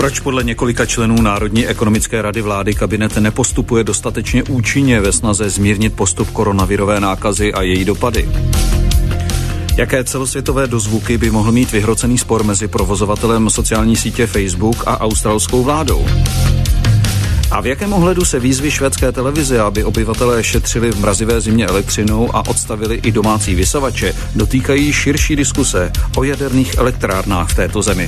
Proč podle několika členů Národní ekonomické rady vlády kabinet nepostupuje dostatečně účinně ve snaze zmírnit postup koronavirové nákazy a její dopady? Jaké celosvětové dozvuky by mohl mít vyhrocený spor mezi provozovatelem sociální sítě Facebook a australskou vládou? A v jakém ohledu se výzvy švédské televize, aby obyvatelé šetřili v mrazivé zimě elektřinou a odstavili i domácí vysavače, dotýkají širší diskuse o jaderných elektrárnách v této zemi?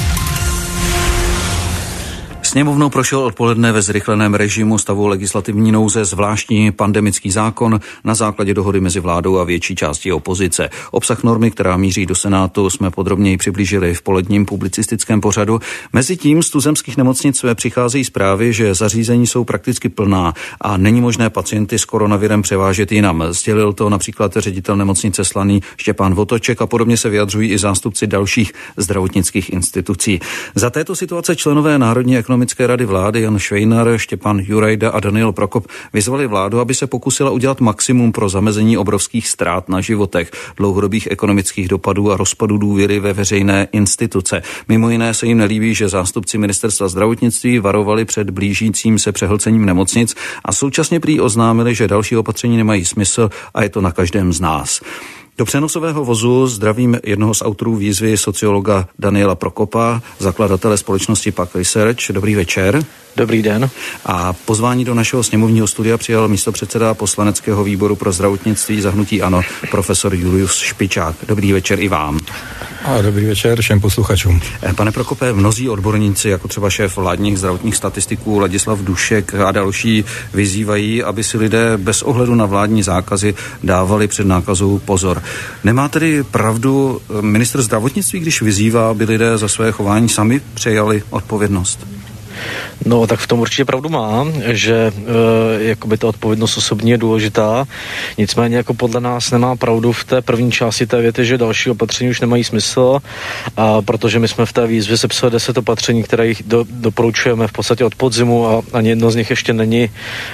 Sněmovnou prošel odpoledne ve zrychleném režimu stavu legislativní nouze zvláštní pandemický zákon na základě dohody mezi vládou a větší částí opozice. Obsah normy, která míří do Senátu, jsme podrobněji přiblížili v poledním publicistickém pořadu. Mezitím z tuzemských nemocnic přicházejí zprávy, že zařízení jsou prakticky plná a není možné pacienty s koronavirem převážet jinam. Sdělil to například ředitel nemocnice Slaný Štěpán Votoček a podobně se vyjadřují i zástupci dalších zdravotnických institucí. Za této situace členové Národní ekonomické rady vlády Jan Švejnar, Štěpán Jurajda a Daniel Prokop vyzvali vládu, aby se pokusila udělat maximum pro zamezení obrovských ztrát na životech, dlouhodobých ekonomických dopadů a rozpadu důvěry ve veřejné instituce. Mimo jiné se jim nelíbí, že zástupci ministerstva zdravotnictví varovali před blížícím se přehlcením nemocnic a současně prý oznámili, že další opatření nemají smysl a je to na každém z nás. Do přenosového vozu zdravím jednoho z autorů výzvy, sociologa Daniela Prokopa, zakladatele společnosti PAQ Research. Dobrý večer. Dobrý den. A pozvání do našeho sněmovního studia přijal místopředseda poslaneckého výboru pro zdravotnictví za hnutí ANO, profesor Julius Špičák. Dobrý večer i vám. A dobrý večer všem posluchačům. Pane Prokope, mnozí odborníci, jako třeba šéf vládních zdravotních statistiků Ladislav Dušek a další, vyzývají, aby si lidé bez ohledu na vládní zákazy dávali před nákazou pozor. Nemá tedy pravdu ministr zdravotnictví, když vyzývá, aby lidé za své chování sami přejali odpovědnost? No, tak v tom určitě pravdu má, že jakoby ta odpovědnost osobní je důležitá, nicméně jako podle nás nemá pravdu v té první části té věty, že další opatření už nemají smysl, a protože my jsme v té výzvě sepsali 10 opatření, které jich doporučujeme v podstatě od podzimu a ani jedno z nich ještě není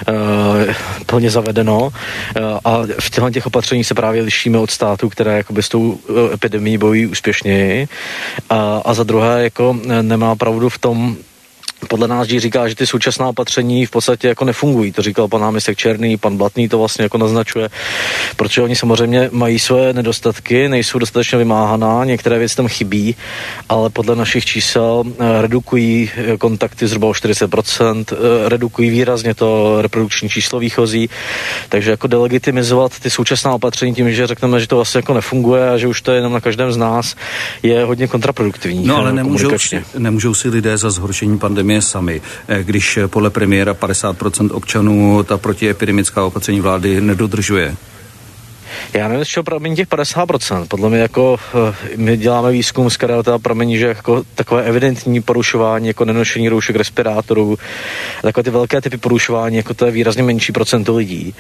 plně zavedeno, a v těch opatřeních se právě lišíme od států, které jakoby s tou epidemií bojují úspěšněji, a za druhé jako nemá pravdu v tom, podle nás říká, že ty současná opatření v podstatě jako nefungují. To říkal pan náměstek Černý, pan Blatný to vlastně jako naznačuje, protože oni samozřejmě mají své nedostatky, nejsou dostatečně vymáhaná, některé věci tam chybí, ale podle našich čísel redukují kontakty zhruba o 40%, redukují výrazně to reprodukční číslo výchozí, takže jako delegitimizovat ty současná opatření tím, že řekneme, že to vlastně jako nefunguje a že už to je jenom na každém z nás, je hodně kontraproduktivní. No ale nemůžou si lidé za zhoršení pandemie sami, když podle premiéra 50% občanů ta protiepidemická opatření vlády nedodržuje. Já nevím, z čeho pramení těch 50%. Podle mě jako my děláme výzkum, z kterého teda pramení, že jako takové evidentní porušování, jako nenošení roušek, respirátorů, takové ty velké typy porušování, jako to je výrazně menší procento lidí.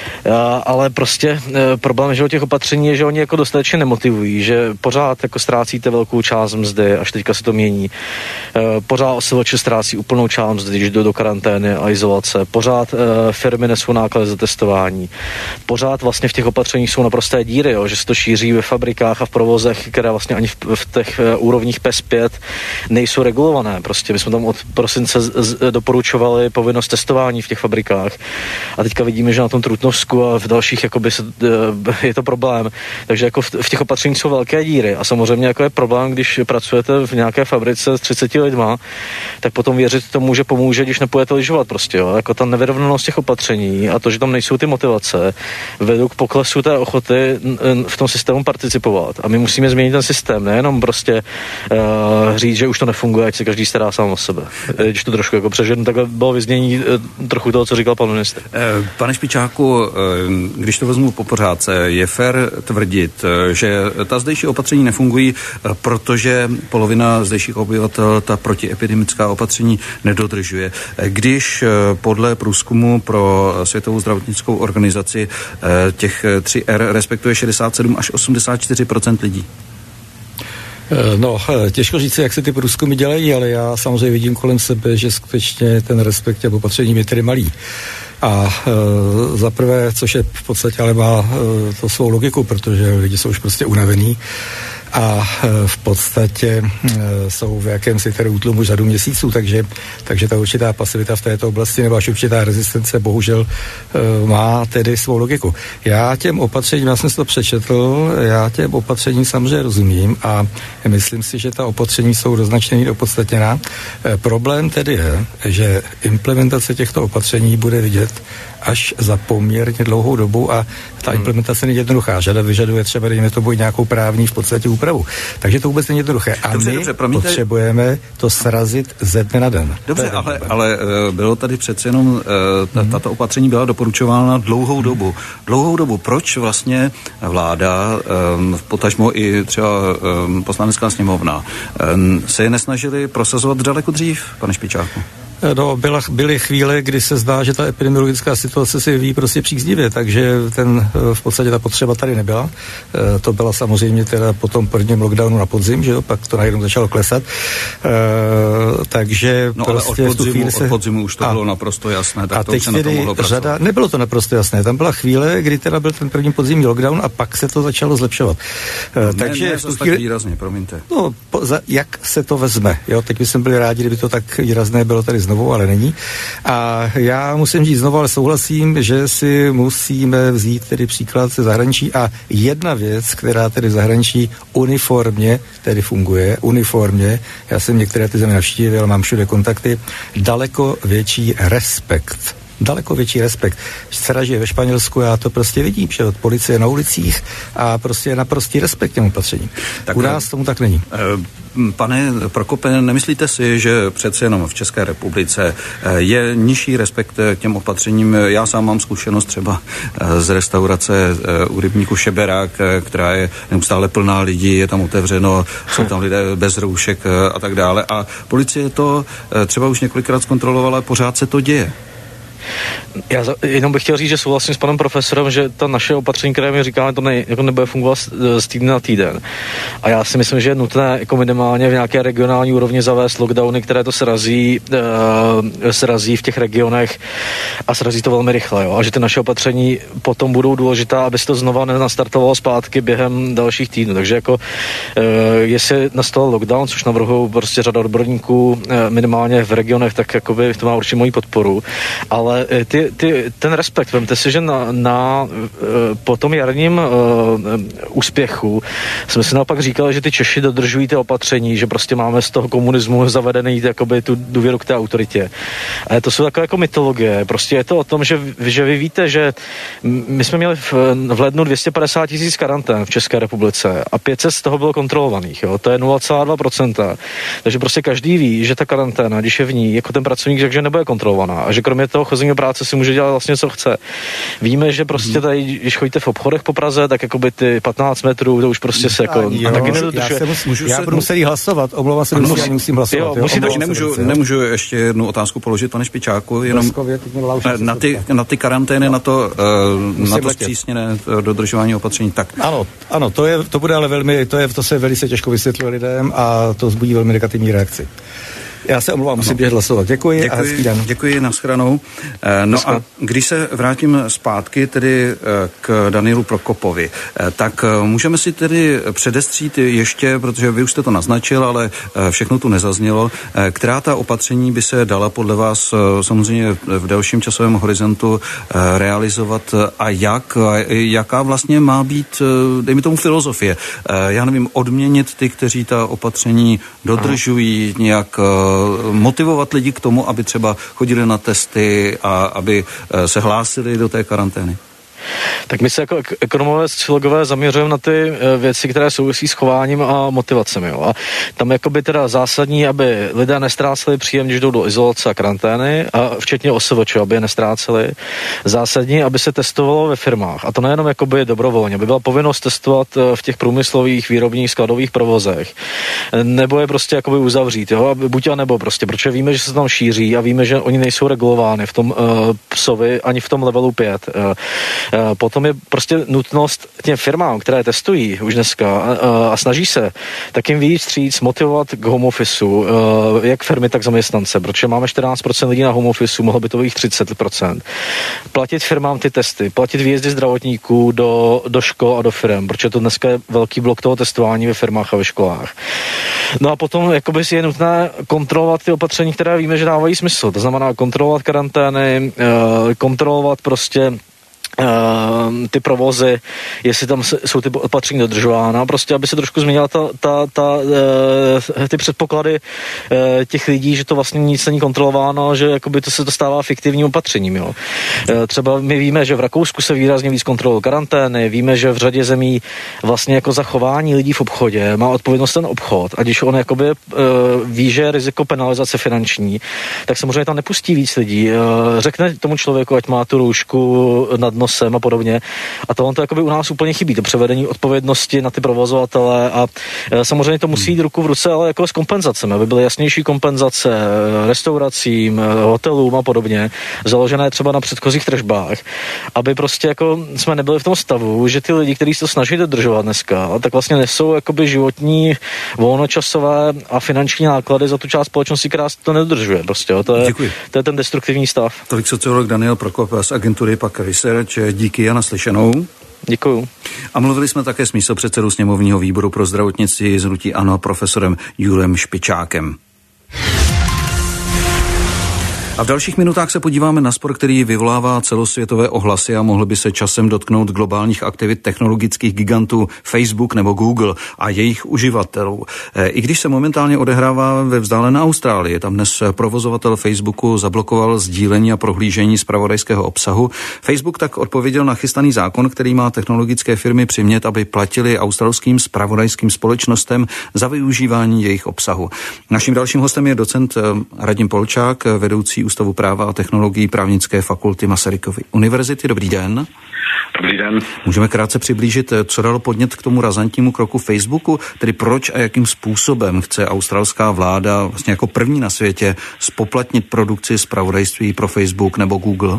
Ale prostě problém, že o těch opatření je, že oni jako dostatečně nemotivují, že pořád jako ztrácíte velkou část mzdy, až teďka se to mění. Pořád osilovače ztrácí úplnou část mzdy, když jdou do karantény a izolace. Pořád firmy nesou náklady za testování. Pořád vlastně v těch opatřeních jsou naprosté díry, jo, že se to šíří ve fabrikách a v provozech, které vlastně ani v těch úrovních PES 5 nejsou regulované. Prostě my jsme tam od prosince doporučovali povinnost testování v těch fabrikách a teďka vidíme, že na tom Trutnovsku a v dalších jakoby je to problém. Takže jako v těch opatřeních jsou velké díry a samozřejmě jako je problém, když pracujete v nějaké fabrice s 30 lidma, tak potom věřit tomu, že pomůže, když nepůjdete lyžovat prostě, jo. Jako ta nevyrovnanost těch opatření a to, že tam nejsou ty motivace, vedou k poklesu té ochoty v tom systému participovat. A my musíme změnit ten systém, nejenom prostě říct, že už to nefunguje, ať se každý stará sám o sebe. Když to trošku jako přeženu, takhle bylo vyznění trochu toho, co říkal pan ministr. Pane Špičáku, když to vezmu po pořádce, je fér tvrdit, že ta zdejší opatření nefungují, protože polovina zdejších obyvatel ta protiepidemická opatření nedodržuje. Když podle průzkumu pro Světovou zdravotnickou organizaci těch 3R respektuje 67 až 84% lidí. No, těžko říct, jak se ty průzkumy dělají, ale já samozřejmě vidím kolem sebe, že skutečně ten respekt těm opatřením je tedy malý. A za prvé, což je v podstatě ale má to svou logiku, protože lidi jsou už prostě unavení a v podstatě jsou v jakémsi tedy útlumu řadu měsíců, takže ta určitá pasivita v této oblasti nebo až určitá rezistence bohužel má tedy svou logiku. Já jsem si to přečetl, já těm opatřením samozřejmě rozumím a myslím si, že ta opatření jsou do značné míry opodstatněná. Problém tedy je, že implementace těchto opatření bude vidět až za poměrně dlouhou dobu a ta implementace není jednoduchá. Vyžaduje třeba, dejme tomu, nějakou právní v podstatě úpravu. Takže to vůbec není jednoduché. A my potřebujeme to srazit ze dne na den. Dobře, ale bylo tady přece jenom, tato opatření byla doporučována dlouhou dobu. Dlouhou dobu. Proč vlastně vláda, potažmo i třeba Poslanecká sněmovna, se je nesnažili prosazovat daleko dřív, pane Špičáku? No, byly chvíle, kdy se zdá, že ta epidemiologická situace se vyvíjí prostě příznivě, takže v podstatě ta potřeba tady nebyla. To byla samozřejmě teda po tom prvním lockdownu na podzim, že jo, pak to najednou začalo klesat. Takže no, prostě ale od podzimu už to bylo naprosto jasné, tak a to už se na to mohlo pracovat. Nebylo to naprosto jasné, tam byla chvíle, kdy teda byl ten první podzimní lockdown a pak se to začalo zlepšovat. Takže tak výrazně, promiňte. No, jak se to vezme, jo, teď bychom byli rádi, kdyby to tak výrazné bylo tady znovu, ale není. A já musím říct znovu, ale souhlasím, že si musíme vzít tedy příklad ze zahraničí a jedna věc, která tedy v zahraničí uniformně tedy funguje, já jsem některé ty země navštívil, mám všude kontakty, daleko větší respekt. Dcera žije ve Španělsku, já to prostě vidím, že od policie na ulicích a prostě je naprostý respekt těm opatřením. U nás tomu tak není. Pane Prokope, nemyslíte si, že přece jenom v České republice je nižší respekt k těm opatřením? Já sám mám zkušenost třeba z restaurace u rybníku Šeberák, která je neustále plná lidí, je tam otevřeno, jsou tam lidé bez roušek a tak dále. A policie to třeba už několikrát zkontrolovala, pořád se to děje. Já jenom bych chtěl říct, že souhlasím s panem profesorem, že ta naše opatření, které mi říkáme, to nebude fungovat z týdne na týden. A já si myslím, že je nutné jako minimálně v nějaké regionální úrovni zavést lockdowny, které to srazí v těch regionech a srazí to velmi rychle. Jo? A že ty naše opatření potom budou důležitá, aby se to znova nenastartovalo zpátky během dalších týdnů. Takže jako jestli nastal lockdown, což navrhují prostě řada odborníků minimálně v regionech, tak jakoby to má určitě moji podporu. Ale ten respekt, vemte si, že po tom jarním úspěchu jsme si naopak říkali, že ty Češi dodržují ty opatření, že prostě máme z toho komunismu zavedený jakoby tu důvěru k té autoritě. Ale to jsou takové jako mytologie. Prostě je to o tom, že vy víte, že my jsme měli v lednu 250 000 karantén v České republice a 500 z toho bylo kontrolovaných. Jo? To je 0,2%. Takže prostě každý ví, že ta karanténa, když je v ní jako ten pracovník, takže nebude kontrolovaná a že kromě toho chození do práce si může dělat vlastně, co chce. Víme, že prostě tady, když chodíte v obchodech po Praze, tak jakoby ty 15 metrů, to už prostě se jako... Já budu muset hlasovat, omlouvám se, musím hlasovat. Nemůžu ještě jednu otázku položit, pane Špičáku, jenom na ty karantény, na to zpřísněné dodržování opatření. Tak. Ano, to bude ale to se velice těžko vysvětluje lidem a to vzbudí velmi negativní reakci. Já se omlouvám, musím běžet hlasovat. Děkuji a hezký den. Děkuji, nashledanou. No a když se vrátím zpátky tedy k Danielu Prokopovi, tak můžeme si tedy předestřít ještě, protože vy už jste to naznačil, ale všechno tu nezaznělo, která ta opatření by se dala podle vás samozřejmě v delším časovém horizontu realizovat a jaká vlastně má být, dejme tomu, filozofie. Já nevím, odměnit ty, kteří ta opatření dodržují, nějak motivovat lidi k tomu, aby třeba chodili na testy a aby se hlásili do té karantény? Tak my se jako ekonomové, sociologové zaměřujeme na ty věci, které souvisí s chováním a motivacemi. Jo. A tam jakoby teda zásadní, aby lidé nestráceli příjem, když jdou do izolace a karantény, a včetně OSVČ, aby je nestráceli. Zásadní, aby se testovalo ve firmách. A to nejenom jakoby dobrovolně, aby byla povinnost testovat v těch průmyslových, výrobních, skladových provozech. Nebo je prostě jakoby uzavřít, jo, buď a nebo prostě, protože víme, že se tam šíří a víme, že oni nejsou regulovány v tom psovi ani v tom levelu 5. Potom je prostě nutnost těm firmám, které testují už dneska a snaží se, tak jim víc vstříc motivovat k home officeu, jak firmy, tak zaměstnance, protože máme 14% lidí na home officeu, mohlo by to být 30%. Platit firmám ty testy, platit výjezdy zdravotníků do škol a do firm, protože to dneska je velký blok toho testování ve firmách a ve školách. No a potom jakoby si je nutné kontrolovat ty opatření, které víme, že dávají smysl. To znamená kontrolovat karantény, kontrolovat prostě ty provozy, jestli tam jsou ty opatření dodržována, prostě aby se trošku změnila ty předpoklady těch lidí, že to vlastně nic není kontrolováno, že jakoby to se stává fiktivním opatřením. Jo. Třeba my víme, že v Rakousku se výrazně víc kontrolují karantény, víme, že v řadě zemí vlastně jako zachování lidí v obchodě má odpovědnost ten obchod, a když on jakoby ví, že je riziko penalizace finanční, tak samozřejmě tam nepustí víc lidí. Řekne tomu člověku, ať má tu roušku nad nosem a podobně. A to on to jakoby u nás úplně chybí, to převedení odpovědnosti na ty provozovatele, a samozřejmě to musí jít ruku v ruce, ale jako s kompenzacemi, aby byly jasnější kompenzace restauracím, hotelům a podobně, založené třeba na předchozích tržbách, aby prostě jako jsme nebyli v tom stavu, že ty lidi, kteří se to snaží dodržovat dneska, tak vlastně nesou jakoby životní, volnočasové a finanční náklady za tu část společnosti, která to nedodržuje. Prostě, to je ten destruktivní stav. Tolik sociolog Daniel Prokop z agentury PAQ Research. Díky a naslyšenou. Děkuju. A mluvili jsme také s místopředsedou sněmovního výboru pro zdravotnictví z hnutí ANO profesorem Julem Špičákem. A v dalších minutách se podíváme na spor, který vyvolává celosvětové ohlasy a mohl by se časem dotknout globálních aktivit technologických gigantů Facebook nebo Google a jejich uživatelů. I když se momentálně odehrává ve vzdálené Austrálii, tam dnes provozovatel Facebooku zablokoval sdílení a prohlížení zpravodajského obsahu. Facebook tak odpověděl na chystaný zákon, který má technologické firmy přimět, aby platili australským zpravodajským společnostem za využívání jejich obsahu. Naším dalším hostem je docent Radim Polčák, vedoucí Ústavu práva a technologií Právnické fakulty Masarykovy univerzity. Dobrý den. Dobrý den. Můžeme krátce přiblížit, co dalo podnět k tomu razantnímu kroku Facebooku, tedy proč a jakým způsobem chce australská vláda vlastně jako první na světě spoplatnit produkci zpravodajství pro Facebook nebo Google?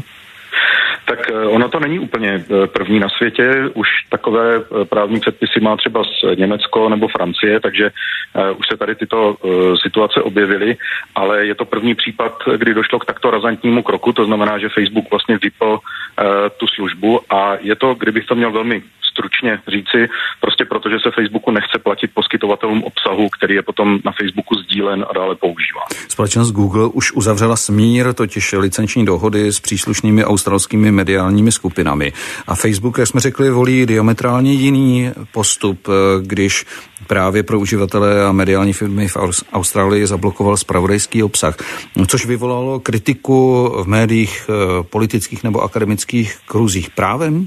Tak ono to není úplně první na světě, už takové právní předpisy má třeba z Německo nebo Francie, takže už se tady tyto situace objevily, ale je to první případ, kdy došlo k takto razantnímu kroku, to znamená, že Facebook vlastně vypl tu službu, a je to, kdybych to měl velmi stručně říci, prostě protože se Facebooku nechce platit poskytovatelům obsahu, který je potom na Facebooku sdílen a dále používán. Společnost Google už uzavřela smír, totiž licenční dohody s příslušnými australskými mediálními skupinami. A Facebook, jak jsme řekli, volí diametrálně jiný postup, když právě pro uživatele a mediální firmy v Austrálii zablokoval zpravodajský obsah, což vyvolalo kritiku v médiích, politických nebo akademických kruzích. Právem?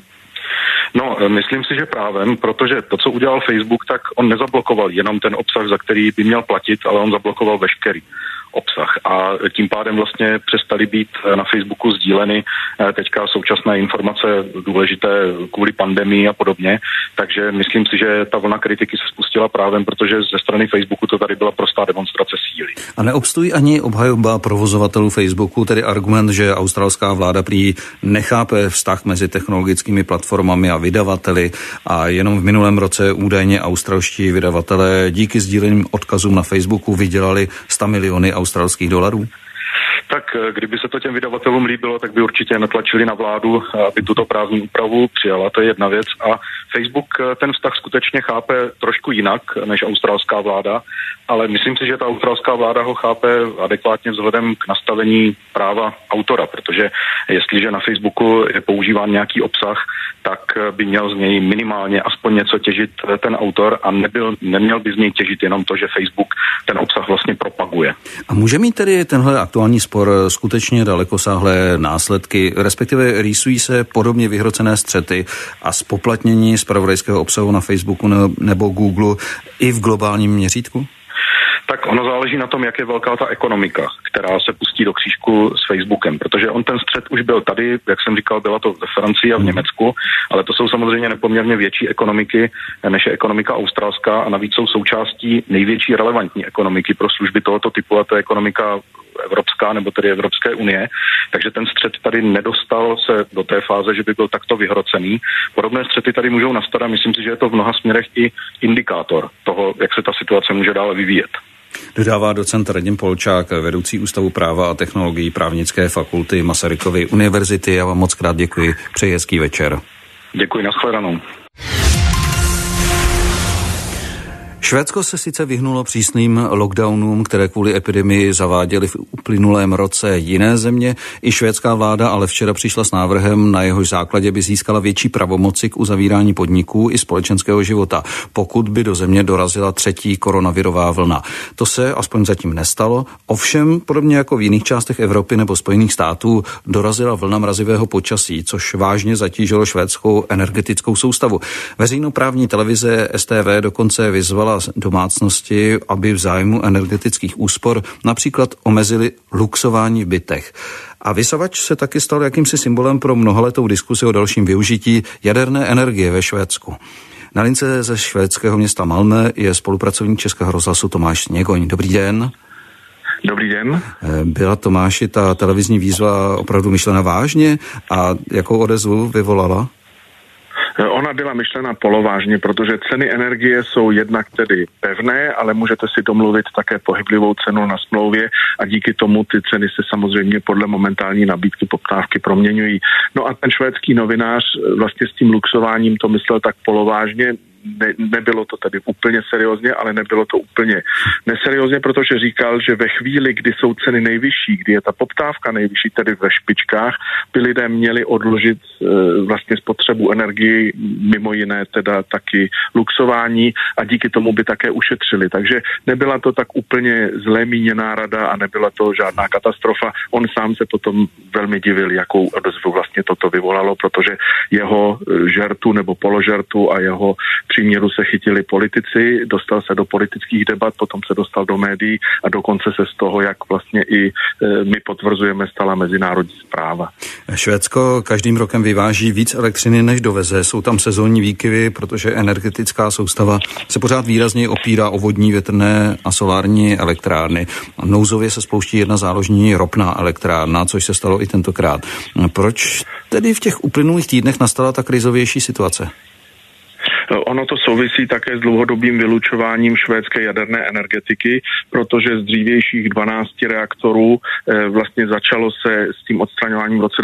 No, myslím si, že právem, protože to, co udělal Facebook, tak on nezablokoval jenom ten obsah, za který by měl platit, ale on zablokoval veškerý obsah, a tím pádem vlastně přestaly být na Facebooku sdíleny teďka současné informace důležité kvůli pandemii a podobně, takže myslím si, že ta vlna kritiky se spustila právem, protože ze strany Facebooku to tady byla prostá demonstrace síly. A neobstojí ani obhajoba provozovatelů Facebooku, tedy argument, že australská vláda prý nechápe vztah mezi technologickými platformami a vydavateli, a jenom v minulém roce údajně australští vydavatelé díky sdíleným odkazům na Facebooku vydělali 100 miliony australských dolarů? Tak kdyby se to těm vydavatelům líbilo, tak by určitě natlačili na vládu, aby tuto právní úpravu přijala. To je jedna věc. A Facebook ten vztah skutečně chápe trošku jinak než australská vláda, ale myslím si, že ta australská vláda ho chápe adekvátně vzhledem k nastavení práva autora, protože jestliže na Facebooku je používán nějaký obsah, tak by měl z něj minimálně aspoň něco těžit ten autor a neměl by z něj těžit jenom to, že Facebook ten obsah vlastně propaguje. A může mít tedy tenhle aktuální spor skutečně dalekosáhlé následky, respektive rýsují se podobně vyhrocené střety a zpoplatnění zpravodajského obsahu na Facebooku nebo Google i v globálním měřítku? Tak ono záleží na tom, jak je velká ta ekonomika, která se pustí do křížku s Facebookem, protože on ten střet už byl tady, jak jsem říkal, byla to ve Francii a v Německu, ale to jsou samozřejmě nepoměrně větší ekonomiky, než je ekonomika australská, a navíc jsou součástí největší relevantní ekonomiky pro služby tohoto typu, a to je ekonomika evropská nebo tedy Evropské unie, takže ten střet tady nedostal se do té fáze, že by byl takto vyhrocený. Podobné střety tady můžou nastat a myslím si, že je to v mnoha směrech i indikátor toho, jak se ta situace může dále vyvíjet. Dodává docent Radim Polčák, vedoucí Ústavu práva a technologií Právnické fakulty Masarykovy univerzity. Já vám moc krát děkuji. Přeji hezký večer. Děkuji, nashledanou. Švédsko se sice vyhnulo přísným lockdownům, které kvůli epidemii zaváděly v uplynulém roce jiné země. I švédská vláda ale včera přišla s návrhem, na jehož základě by získala větší pravomoci k uzavírání podniků i společenského života, pokud by do země dorazila třetí koronavirová vlna. To se aspoň zatím nestalo, ovšem podobně jako v jiných částech Evropy nebo Spojených států dorazila vlna mrazivého počasí, což vážně zatížilo švédskou energetickou soustavu. Veřejnoprávní televize STV dokonce vyzvala domácnosti, aby v zájmu energetických úspor například omezili luxování v bytech. A vysavač se taky stal jakýmsi symbolem pro mnohaletou diskusi o dalším využití jaderné energie ve Švédsku. Na lince ze švédského města Malmö je spolupracovník Českého rozhlasu Tomáš Sněgoň. Dobrý den. Dobrý den. Byla, Tomáši, ta televizní výzva opravdu myšlena vážně a jakou odezvu vyvolala? Ona byla myšlena polovážně, protože ceny energie jsou jednak tedy pevné, ale můžete si domluvit také pohyblivou cenu na smlouvě a díky tomu ty ceny se samozřejmě podle momentální nabídky poptávky proměňují. No a ten švédský novinář vlastně s tím luxováním to myslel tak polovážně. Nebylo to tedy úplně seriózně, ale nebylo to úplně neseriózně, protože říkal, že ve chvíli, kdy jsou ceny nejvyšší, kdy je ta poptávka nejvyšší, tedy ve špičkách, by lidé měli odložit vlastně spotřebu energii, mimo jiné teda taky luxování a díky tomu by také ušetřili. Takže nebyla to tak úplně zlé míněná rada a nebyla to žádná katastrofa. On sám se potom velmi divil, jakou odezvu vlastně toto vyvolalo, protože jeho žertu nebo položertu a jeho příměru se chytili politici, dostal se do politických debat, potom se dostal do médií a dokonce se z toho, jak vlastně i my potvrzujeme, stala mezinárodní zpráva. Švédsko každým rokem vyváží víc elektřiny, než doveze. Jsou tam sezónní výkyvy, protože energetická soustava se pořád výrazně opírá o vodní, větrné a solární elektrárny. Nouzově se spouští jedna záložní ropná elektrárna, což se stalo i tentokrát. Proč tedy v těch uplynulých týdnech nastala ta krizovější situace? Ono to souvisí také s dlouhodobým vylučováním švédské jaderné energetiky, protože z dřívějších 12 reaktorů vlastně začalo se s tím odstraňováním v roce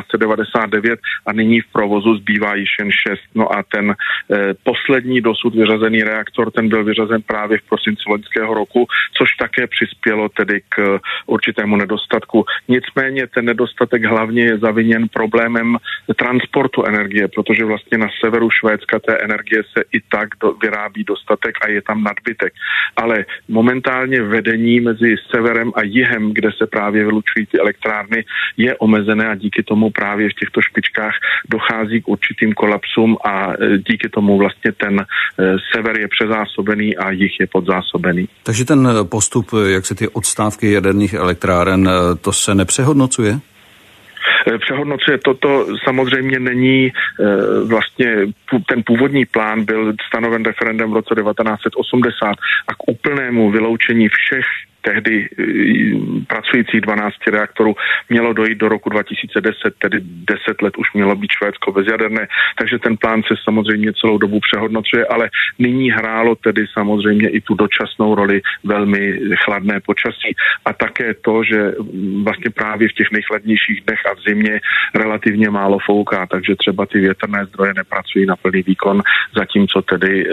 1999 a nyní v provozu zbývá již jen 6. No a ten poslední dosud vyřazený reaktor, ten byl vyřazen právě v prosinci loňského roku, což také přispělo tedy k určitému nedostatku. Nicméně ten nedostatek hlavně je zaviněn problémem transportu energie, protože vlastně na severu Švédska té energie se i tak vyrábí dostatek a je tam nadbytek. Ale momentálně vedení mezi severem a jihem, kde se právě vylučují ty elektrárny, je omezené a díky tomu právě v těchto špičkách dochází k určitým kolapsům a díky tomu vlastně ten sever je přezásobený a jih je podzásobený. Takže ten postup, jak se ty odstávky jaderných elektráren, to se nepřehodnocuje? Přehodnocuje toto samozřejmě není vlastně ten původní plán byl stanoven referendem v roce 1980 a k úplnému vyloučení všech tehdy pracujících 12 reaktorů mělo dojít do roku 2010, tedy 10 let už mělo být Švédsko bezjaderné, takže ten plán se samozřejmě celou dobu přehodnocuje, ale nyní hrálo tedy samozřejmě i tu dočasnou roli velmi chladné počasí a také to, že vlastně právě v těch nejchladnějších dnech a v zimě relativně málo fouká, takže třeba ty větrné zdroje nepracují na plný výkon, zatímco tedy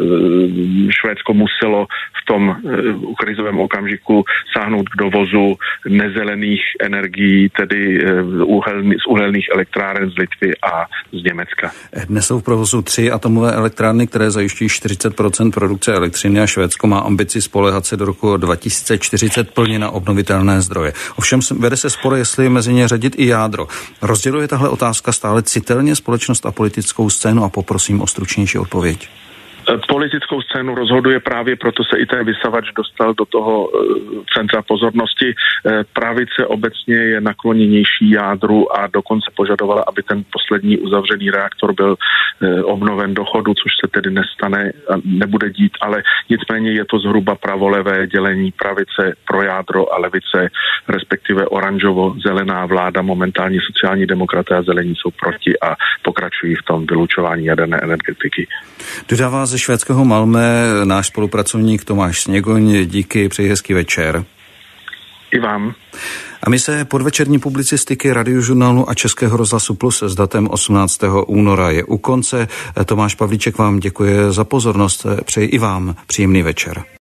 Švédsko muselo v tom krizovém okamžiku sáhnout k dovozu nezelených energií, tedy z uhelných elektráren z Litvy a z Německa. Dnes jsou v provozu 3 atomové elektrárny, které zajišťují 40% produkce elektřiny a Švédsko má ambici spoléhat se do roku 2040 plně na obnovitelné zdroje. Ovšem vede se spor, jestli mezi ně řadit i jádro. Rozděluje tahle otázka stále citelně společnost a politickou scénu a poprosím o stručnější odpověď. Politickou scénu rozhoduje, právě proto se i ten vysavač dostal do toho centra pozornosti. Pravice obecně je nakloněnější jádru a dokonce požadovala, aby ten poslední uzavřený reaktor byl obnoven do chodu, což se tedy nestane a nebude dít, ale nicméně je to zhruba pravolevé dělení pravice pro jádro a levice, respektive oranžovo-zelená vláda, momentálně sociální demokraté a zelení jsou proti a pokračují v tom vylučování jaderné energetiky. Dodává ze švédského Malmö náš spolupracovník Tomáš Sněgoň. Díky, přeji hezký večer. I vám. A my se podvečerní publicistiky Radiožurnálu a Českého rozhlasu Plus s datem 18. února je u konce. Tomáš Pavlíček vám děkuje za pozornost. Přeji i vám příjemný večer.